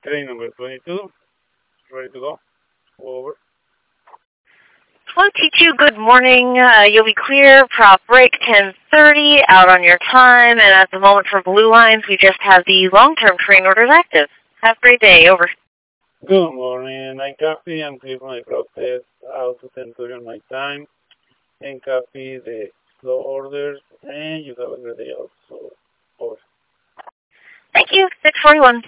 Train number 22, ready to go. Over. Flow T2, good morning. You'll be clear. Prop break 10:30, out on your time. And at the moment for blue lines, we just have the long-term train orders active. Have a great day. Over. Good morning. I copy and clear my protest out to Centurion my time. And copy the slow orders. And you have a great day also. Over. Thank you. 641.